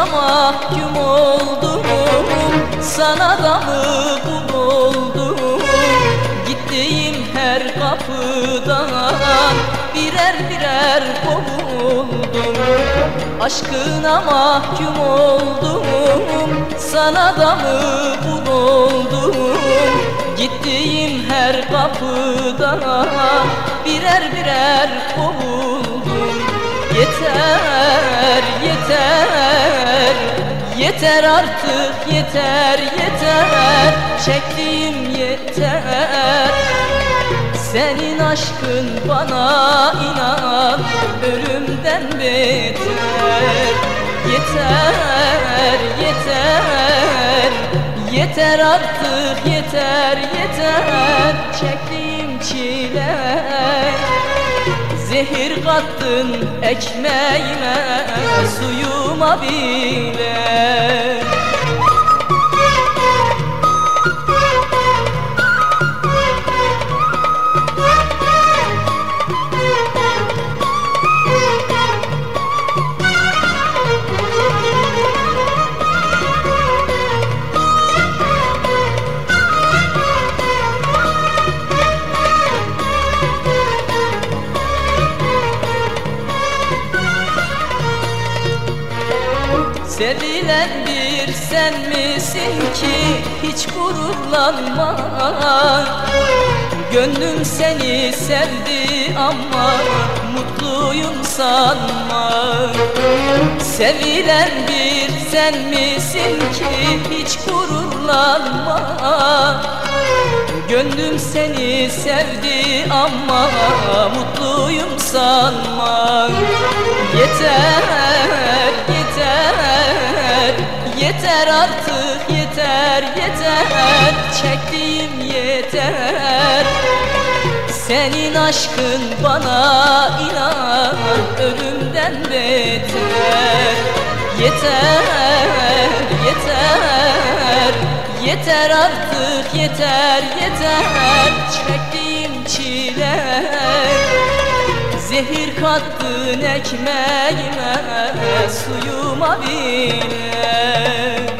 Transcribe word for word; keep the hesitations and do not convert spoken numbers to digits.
Aşkına mahkum oldum, sana da mı kul oldum? Gittiğim her kapıdan birer birer kovuldum. Aşkına mahkum oldum, sana da mı kul oldum? Gittiğim her kapıdan birer birer kovuldum. Yeter, yeter, yeter artık, yeter, yeter, çektiğim yeter. Senin aşkın bana inan ölümden beter. Yeter, yeter, yeter artık, yeter, yeter, çektiğim çile. Zehir kattın ekmeğime, suyuma bile. Sevilen bir sen misin ki hiç gururlanma? Gönlüm seni sevdi ama mutluyum sanma. Sevilen bir sen misin ki hiç gururlanma? Gönlüm seni sevdi ama mutluyum sanma. Yeter, yeter, yeter artık, yeter, yeter, çektiğim yeter. Senin aşkın bana inan ölümden beter. Yeter, yeter, yeter artık, yeter, yeter, çektiğim çile. Zehir kattın ekmeğime, suyuma bile.